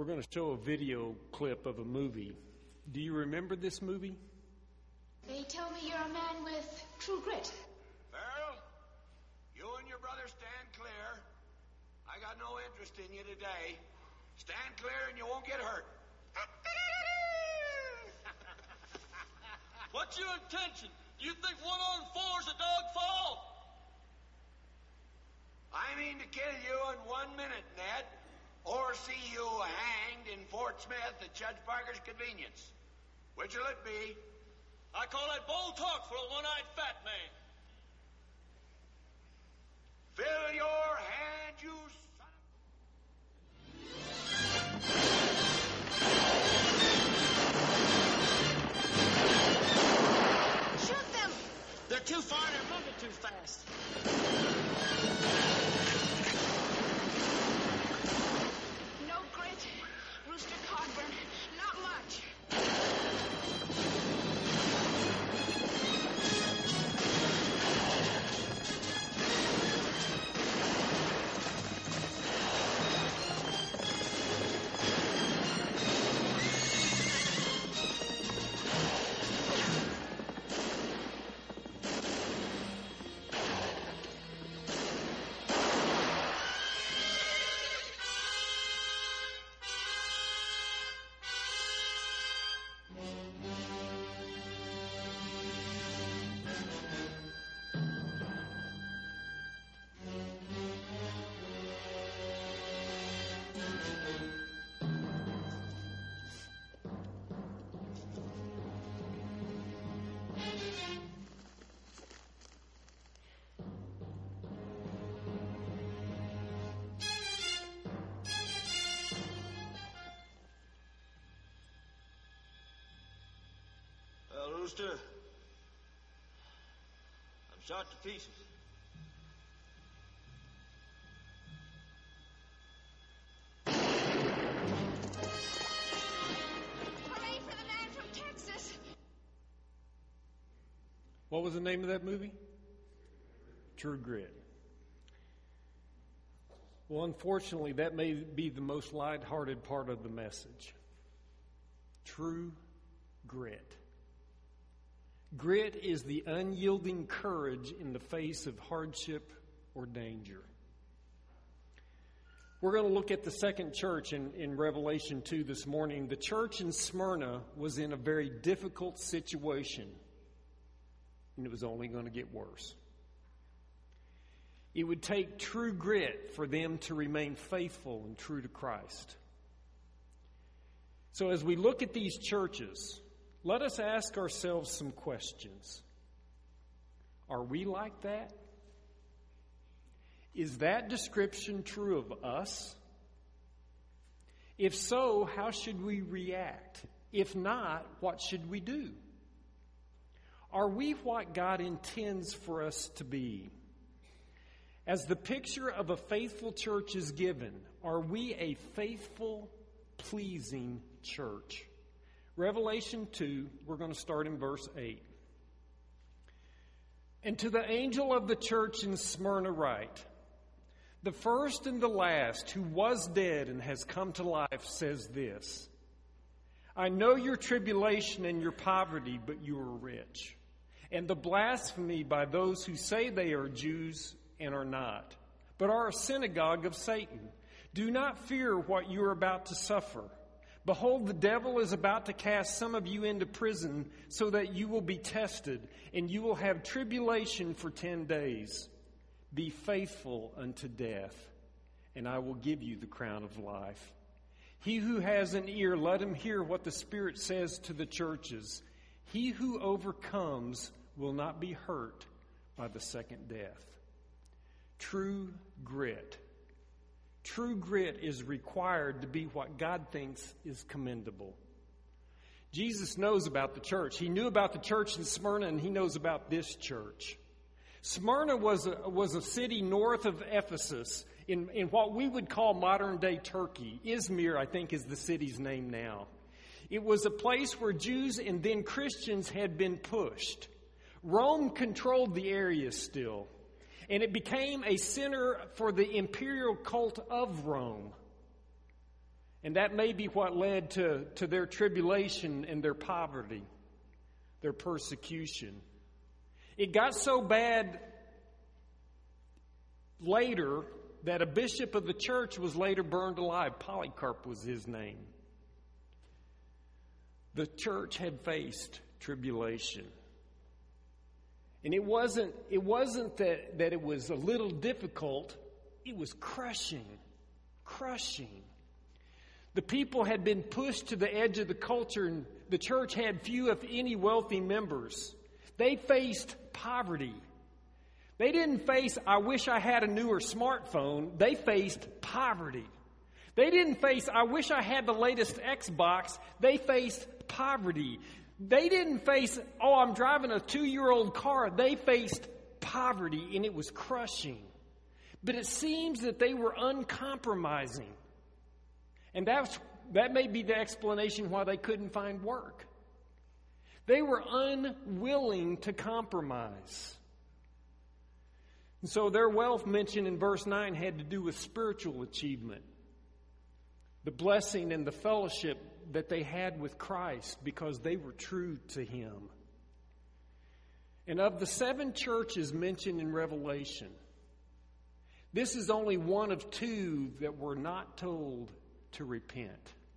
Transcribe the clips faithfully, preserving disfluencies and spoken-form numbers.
We're going to show a video clip of a movie. Do you remember this movie? They tell me you're a man with true grit. Farrell, you and your brother stand clear. I got no interest in you today. Stand clear and you won't get hurt. What's your intention? You think one on four's a dog fall? I mean to kill you in one minute, Ned, or see you hanged in Fort Smith at Judge Parker's convenience. Which'll it be? I call that bold talk for a one-eyed fat man. Fill your hand, you son Shoot them! They're too far and they're moving too fast. No grit. Rooster Cogburn. Not much. Well, Rooster, I'm shot to pieces. Hooray for the man from Texas. What was the name of that movie? True Grit. Well, unfortunately, that may be the most lighthearted part of the message. True grit. Grit is the unyielding courage in the face of hardship or danger. We're going to look at the second church in, in Revelation two this morning. The church in Smyrna was in a very difficult situation, and it was only going to get worse. It would take true grit for them to remain faithful and true to Christ. So as we look at these churches, let us ask ourselves some questions. Are we like that? Is that description true of us? If so, how should we react? If not, what should we do? Are we what God intends for us to be? As the picture of a faithful church is given, are we a faithful, pleasing church? Revelation two, we're going to start in verse eight. And to the angel of the church in Smyrna write, the first and the last who was dead and has come to life says this, I know your tribulation and your poverty, but you are rich, and the blasphemy by those who say they are Jews and are not, but are a synagogue of Satan. Do not fear what you are about to suffer. Behold, the devil is about to cast some of you into prison so that you will be tested, and you will have tribulation for ten days. Be faithful unto death, and I will give you the crown of life. He who has an ear, let him hear what the Spirit says to the churches. He who overcomes will not be hurt by the second death. True grit. True grit is required to be what God thinks is commendable. Jesus knows about the church. He knew about the church in Smyrna, and he knows about this church. Smyrna was a, was a city north of Ephesus in, in what we would call modern-day Turkey. Izmir, I think, is the city's name now. It was a place where Jews and then Christians had been pushed. Rome controlled the area still. And it became a center for the imperial cult of Rome. And that may be what led to, to their tribulation and their poverty, their persecution. It got so bad later that a bishop of the church was later burned alive. Polycarp was his name. The church had faced tribulation. And it wasn't, it wasn't that, that it was a little difficult. It was crushing, crushing. The people had been pushed to the edge of the culture, and the church had few, if any, wealthy members. They faced poverty. They didn't face, I wish I had a newer smartphone. They faced poverty. They didn't face, I wish I had the latest Xbox. They faced poverty. They didn't face, oh, I'm driving a two-year-old car. They faced poverty, and it was crushing. But it seems that they were uncompromising. And that's, that may be the explanation why they couldn't find work. They were unwilling to compromise. And so their wealth mentioned in verse nine had to do with spiritual achievement, the blessing and the fellowship that they had with Christ because they were true to Him. And of the seven churches mentioned in Revelation, this is only one of two that were not told to repent.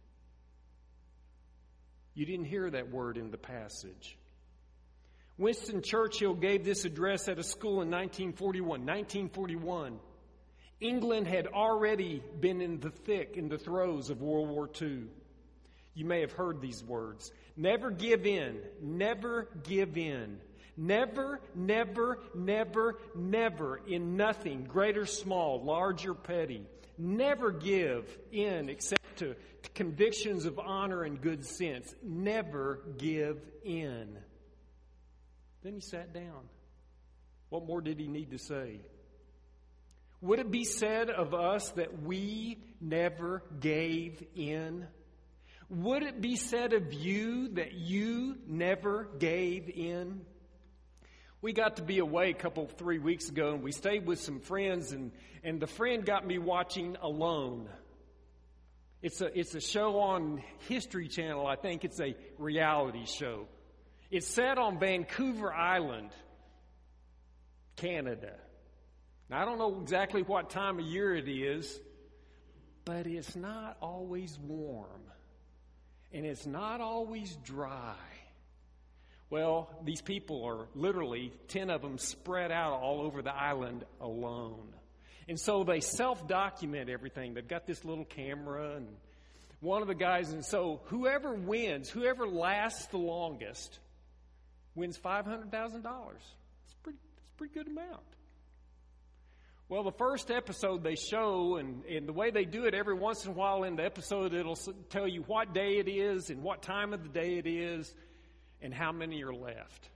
You didn't hear that word in the passage. Winston Churchill gave this address at a school in nineteen forty-one. nineteen forty-one. England had already been in the thick, in the throes of World War Two. You may have heard these words. Never give in. Never give in. Never, never, never, never in nothing, great or small, large or petty. Never give in except to, to convictions of honor and good sense. Never give in. Then he sat down. What more did he need to say? Would it be said of us that we never gave in? Would it be said of you that you never gave in? We got to be away a couple, three weeks ago, and we stayed with some friends, and, and the friend got me watching Alone. It's a, it's a show on History Channel. I think it's a reality show. It's set on Vancouver Island, Canada. Now, I don't know exactly what time of year it is, but it's not always warm, and it's not always dry. Well, these people are literally, ten of them spread out all over the island alone. And so they self-document everything. They've got this little camera, and one of the guys, and so whoever wins, whoever lasts the longest, wins five hundred thousand dollars. It's pretty, it's a pretty good amount. Well, the first episode they show, and, and the way they do it, every once in a while in the episode, it'll tell you what day it is and what time of the day it is and how many are left.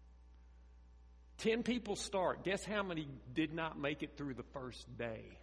Ten people start. Guess how many did not make it through the first day?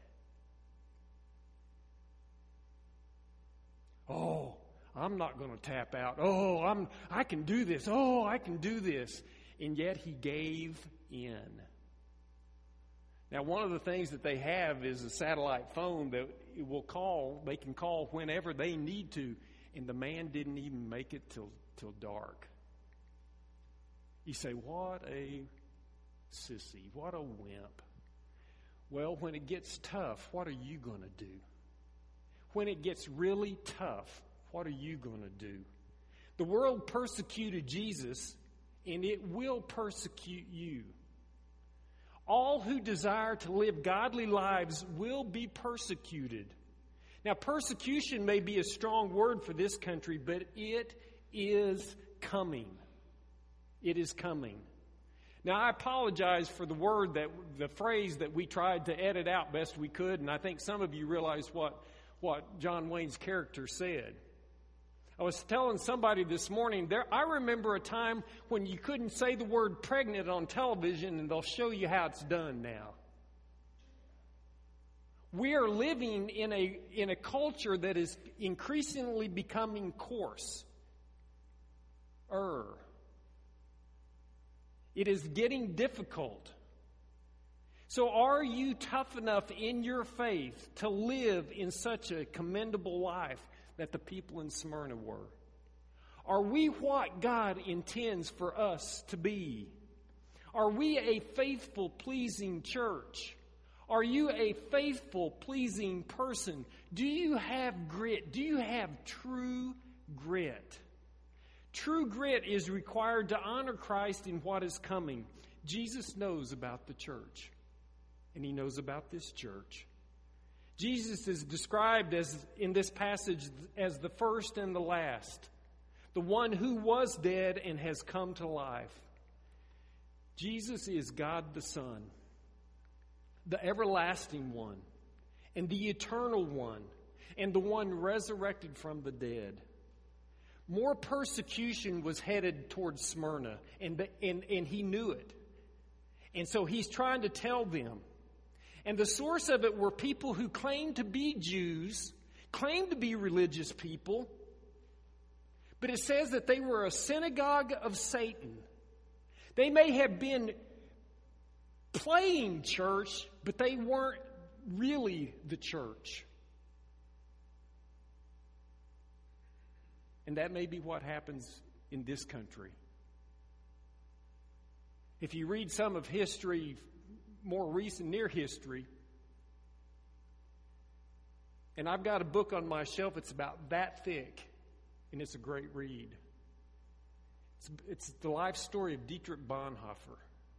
Oh, I'm not going to tap out. Oh, I'm, I can do this. Oh, I can do this. And yet he gave in. Now, one of the things that they have is a satellite phone that it will call. They can call whenever they need to. And the man didn't even make it till, till dark. You say, what a sissy, what a wimp. Well, when it gets tough, what are you going to do? When it gets really tough, what are you going to do? The world persecuted Jesus, and it will persecute you. All who desire to live godly lives will be persecuted. Now, persecution may be a strong word for this country, but it is coming. It is coming. Now, I apologize for the word, that the phrase that we tried to edit out best we could, and I think some of you realize what, what John Wayne's character said. I was telling somebody this morning, there, I remember a time when you couldn't say the word pregnant on television, and they'll show you how it's done now. We are living in a, in a culture that is increasingly becoming coarse. Er. It is getting difficult. So are you tough enough in your faith to live in such a commendable life, that the people in Smyrna were? Are we what God intends for us to be? Are we a faithful, pleasing church? Are you a faithful, pleasing person? Do you have grit? Do you have true grit? True grit is required to honor Christ in what is coming. Jesus knows about the church, and he knows about this church. Jesus is described as in this passage as the first and the last, the one who was dead and has come to life. Jesus is God the Son, the everlasting one, and the eternal one, and the one resurrected from the dead. More persecution was headed towards Smyrna, and, the, and, and he knew it. And so he's trying to tell them. And the source of it were people who claimed to be Jews, claimed to be religious people, but it says that they were a synagogue of Satan. They may have been playing church, but they weren't really the church. And that may be what happens in this country. If you read some of history, more recent, near history, and I've got a book on my shelf, it's about that thick, and it's a great read. It's, it's the life story of Dietrich Bonhoeffer.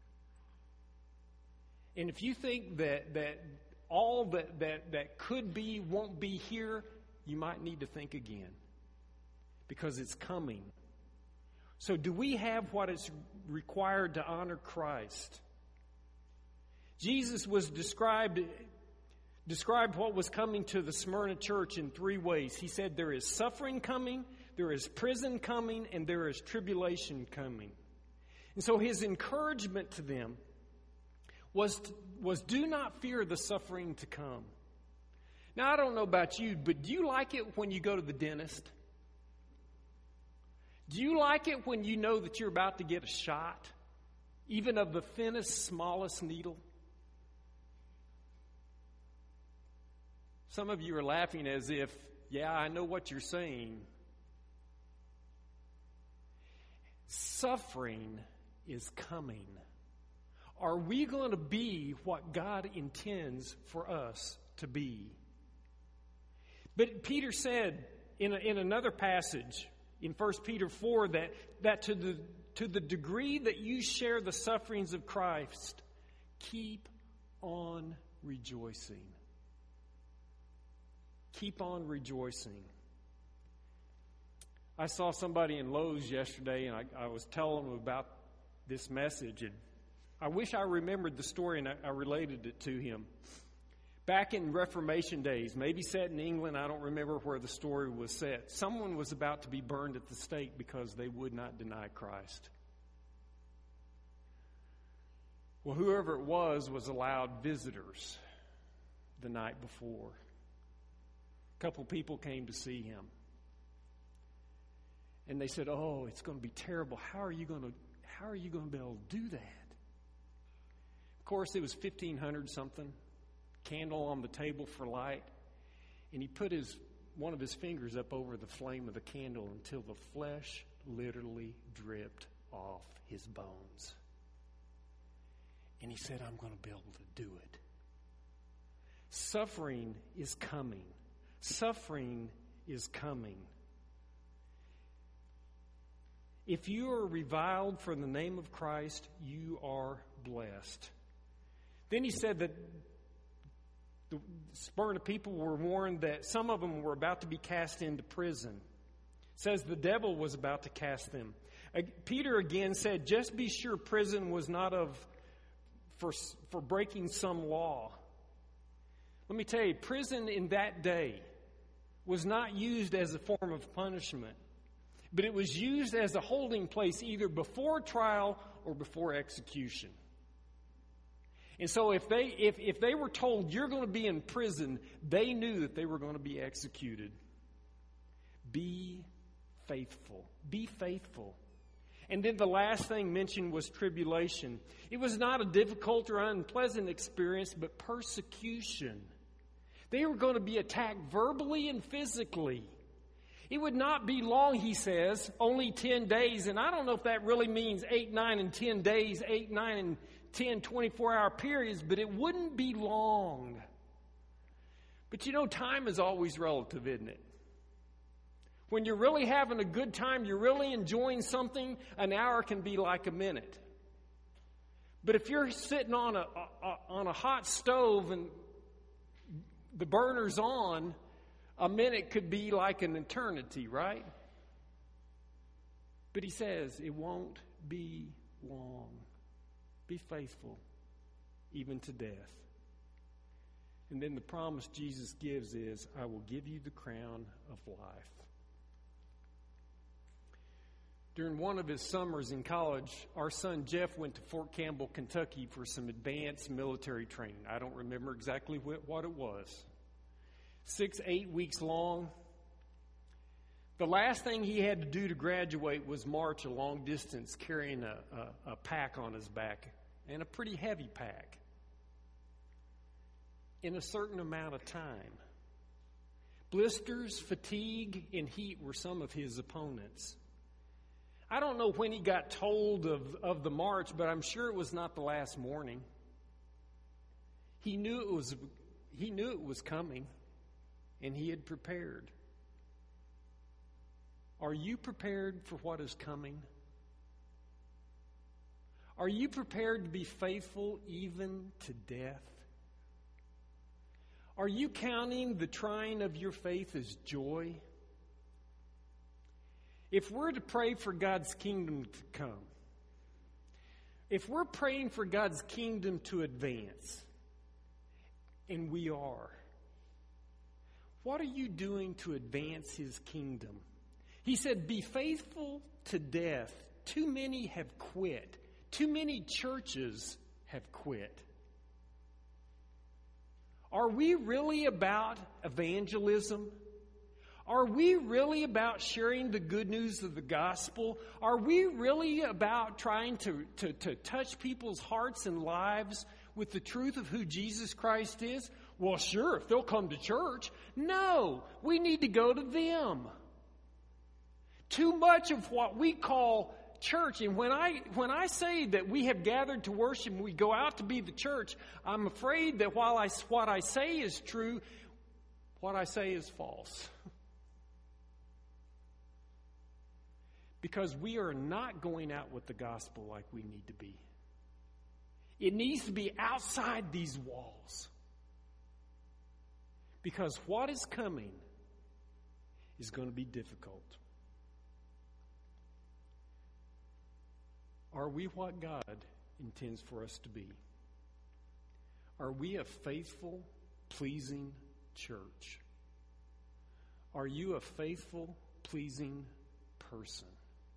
And if you think that that all that, that, that could be won't be here, you might need to think again. Because it's coming. So do we have what is required to honor Christ? Jesus was described, described what was coming to the Smyrna church in three ways. He said there is suffering coming, there is prison coming, and there is tribulation coming. And so his encouragement to them was, to, was do not fear the suffering to come. Now, I don't know about you, but do you like it when you go to the dentist? Do you like it when you know that you're about to get a shot, even of the thinnest, smallest needle? Some of you are laughing as if, yeah, I know what you're saying. Suffering is coming. Are we going to be what God intends for us to be? But Peter said in, a, in another passage, in First Peter four, that, that to the to the degree that you share the sufferings of Christ, keep on rejoicing. Keep on rejoicing. I saw somebody in Lowe's yesterday, and I, I was telling them about this message, and I wish I remembered the story and I, I related it to him. Back in Reformation days, maybe set in England, I don't remember where the story was set. Someone was about to be burned at the stake because they would not deny Christ. Well, whoever it was was allowed visitors the night before. A couple people came to see him. And they said, "Oh, it's going to be terrible. How are you going to, how are you going to be able to do that?" Of course, it was fifteen hundred something. Candle on the table for light, and he put his one of his fingers up over the flame of the candle until the flesh literally dripped off his bones. And he said, "I'm going to be able to do it." Suffering is coming. Suffering is coming. If you are reviled for the name of Christ, you are blessed. Then he said that the Smyrna people were warned that some of them were about to be cast into prison. It says the devil was about to cast them. Uh, Peter again said, just be sure prison was not of for, for breaking some law. Let me tell you, prison in that day was not used as a form of punishment, but it was used as a holding place either before trial or before execution. And so if they if, if they were told you're going to be in prison, they knew that they were going to be executed. Be faithful. Be faithful. And then the last thing mentioned was tribulation. It was not a difficult or unpleasant experience, but persecution. They were going to be attacked verbally and physically. It would not be long, he says, only ten days. And I don't know if that really means eight, nine, and ten days, eight, nine, and ten twenty-four hour periods, but it wouldn't be long. But you know, time is always relative, isn't it? When you're really having a good time, you're really enjoying something, an hour can be like a minute. But if you're sitting on a, a on a hot stove and the burner's on, a minute could be like an eternity, right? But he says it won't be long. Be faithful, even to death. And then the promise Jesus gives is, I will give you the crown of life. During one of his summers in college, our son Jeff went to Fort Campbell, Kentucky for some advanced military training. I don't remember exactly what it was. Six, eight weeks long. The last thing he had to do to graduate was march a long distance carrying a, a, a pack on his back, and a pretty heavy pack, in a certain amount of time. Blisters, fatigue, and heat were some of his opponents. I don't know when he got told of, of the march, but I'm sure it was not the last morning. He knew it was, he knew it was coming, and he had prepared. Are you prepared for what is coming? Are you prepared to be faithful even to death? Are you counting the trying of your faith as joy? If we're to pray for God's kingdom to come, if we're praying for God's kingdom to advance, and we are, what are you doing to advance His kingdom? He said, be faithful to death. Too many have quit. Too many churches have quit. Are we really about evangelism? Are we really about sharing the good news of the gospel? Are we really about trying to, to, to touch people's hearts and lives with the truth of who Jesus Christ is? Well, sure, if they'll come to church. No, we need to go to them. Too much of what we call church, and when I when I say that we have gathered to worship and we go out to be the church, I'm afraid that while I, what I say is true, what I say is false. Because we are not going out with the gospel like we need to be. It needs to be outside these walls. Because what is coming is going to be difficult. Are we what God intends for us to be? Are we a faithful, pleasing church? Are you a faithful, pleasing person?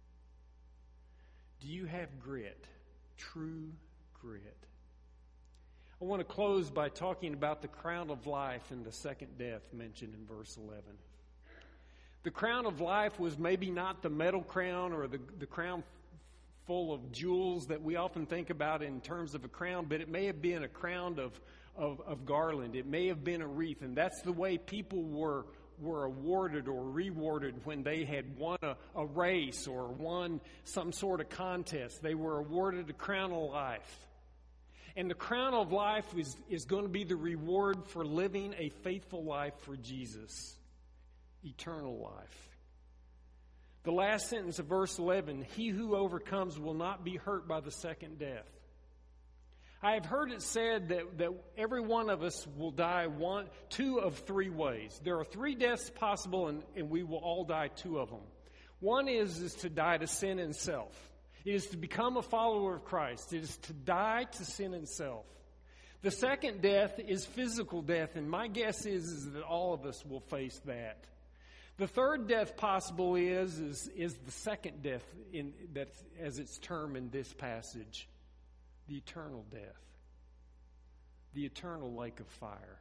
Do you have grit, true grit? I want to close by talking about the crown of life and the second death mentioned in verse eleven. The crown of life was maybe not the metal crown or the, the crown full of jewels that we often think about in terms of a crown, but it may have been a crown of, of, of garland. It may have been a wreath, and that's the way people were were awarded or rewarded when they had won a, a race or won some sort of contest. They were awarded a crown of life. And the crown of life is, is going to be the reward for living a faithful life for Jesus. Eternal life. The last sentence of verse eleven, he who overcomes will not be hurt by the second death. I have heard it said that, that every one of us will die one, two of three ways. There are three deaths possible, and, and we will all die two of them. One is, is to die to sin and self. It is to become a follower of Christ. It is to die to sin and self. The second death is physical death, and my guess is, is that all of us will face that. The third death possible is, is, is the second death in, that, as it's termed in this passage. The eternal death. The eternal lake of fire.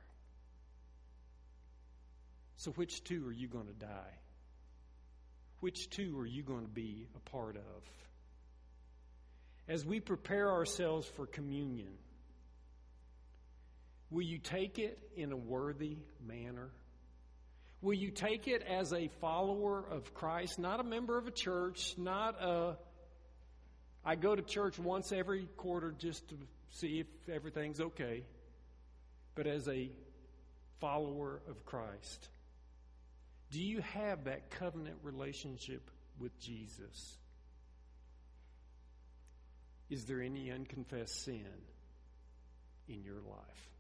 So which two are you going to die? Which two are you going to be a part of? As we prepare ourselves for communion, will you take it in a worthy manner? Will you take it as a follower of Christ, not a member of a church, not a, I go to church once every quarter just to see if everything's okay, but as a follower of Christ? Do you have that covenant relationship with Jesus? Is there any unconfessed sin in your life?